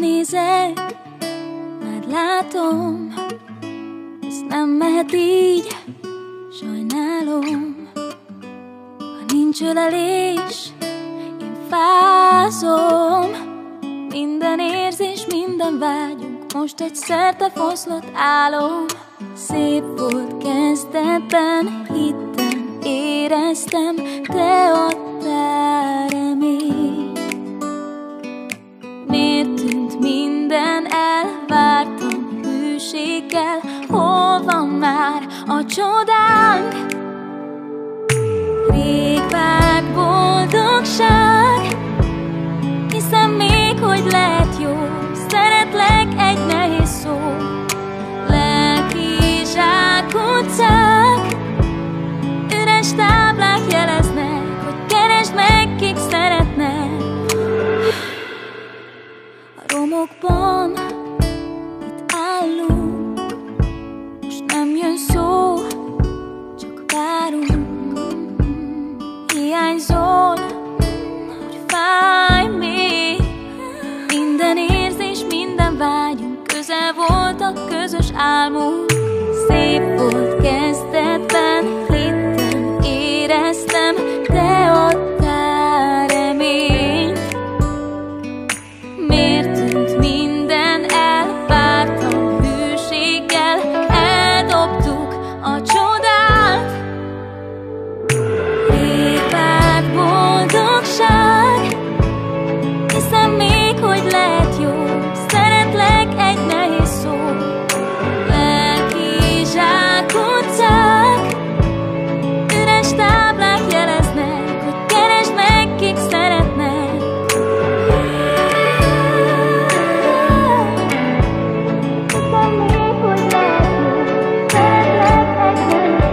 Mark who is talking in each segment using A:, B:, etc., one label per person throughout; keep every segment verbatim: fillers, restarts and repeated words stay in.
A: nézek, már látom, ez nem mehet így, sajnálom. Ha nincs ölelés, én fázom. Minden érzés, minden vágyunk most egy szerte foszlott álom. Szép volt kezdetben, hittem, éreztem, te adtál reményt. Miért tűnt minden el, vártam hűséggel, hol van már a csodánk? Rég várt boldogság, hiszem még, hogy lehet jó. Szeretlek, egy nehéz szó. Lelki zsákutcák, üres táblák jeleznek, hogy keresd meg, kik szeretnek. A romokban itt állunk, most nem jön szó, csak várunk. Hiányzol, hogy fáj még. Minden érzés, minden vágyunk, közel volt a közös álmunk. Szép volt kezdetben, hittem, éreztem, te adtál reményt. Miért tűnt minden el, vártam hűséggel, eldobtuk a csodát. Rég várt boldogság, hiszem még, hogy lehet jó. Szeretlek, egy nehéz szó. Lelki zsákutcák, üres táblák jeleznek, hogy keresd meg, kik szeretnek. Hiszem még, hogy lehet jó. Szeretlek, egy nehéz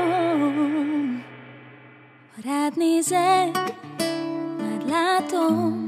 A: rád nézek, már látom,